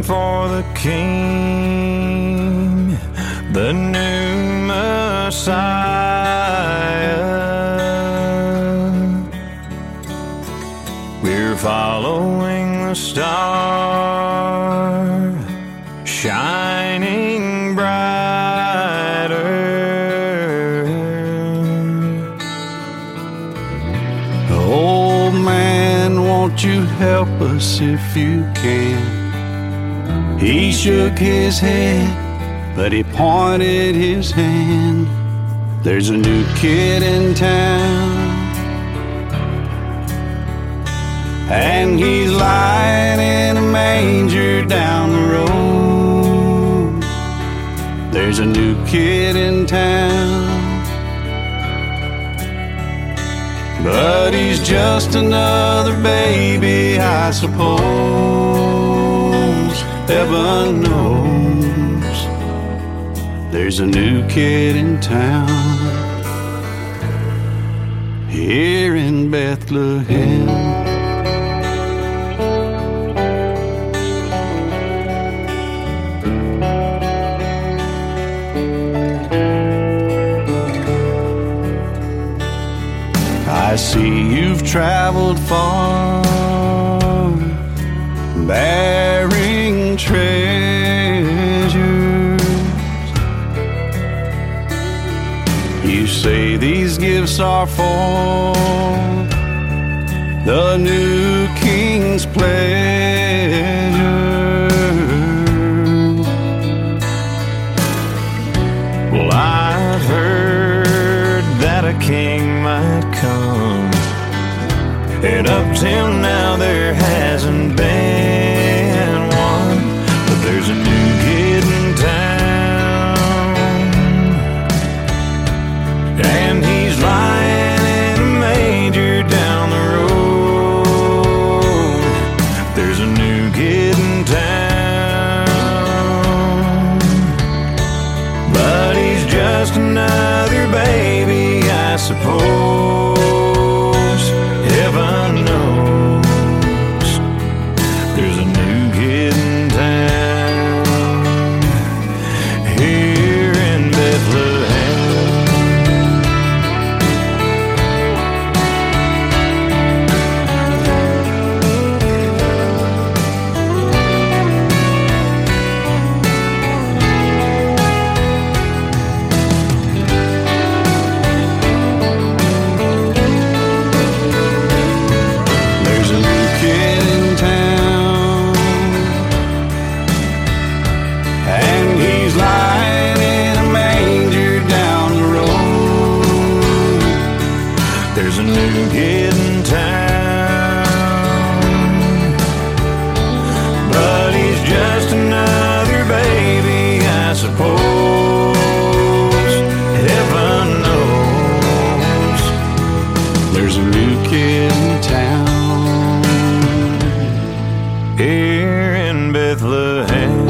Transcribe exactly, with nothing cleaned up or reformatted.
waiting for the King, the new Messiah. We're following the star, shining brighter. Old man, won't you help us if you can? He shook his head, but he pointed his hand. There's a new kid in town, and he's lying in a manger down the road. There's a new kid in town, but he's just another baby, I suppose. Heaven knows there's a new kid in town here in Bethlehem. I see you've traveled far, bearing treasures. You say these gifts are for the new King's pleasure. Well, I've heard that a king might come, and up till now there hasn't been one. But there's a new kid in town, and he's lying in a manger down the road. There's a new kid in town, but he's just another baby, I suppose. Heaven knows there's a new kid in town here in Bethlehem. There's a new kid in town, but he's just another baby, I suppose. Heaven knows There's a new kid in town here in Bethlehem.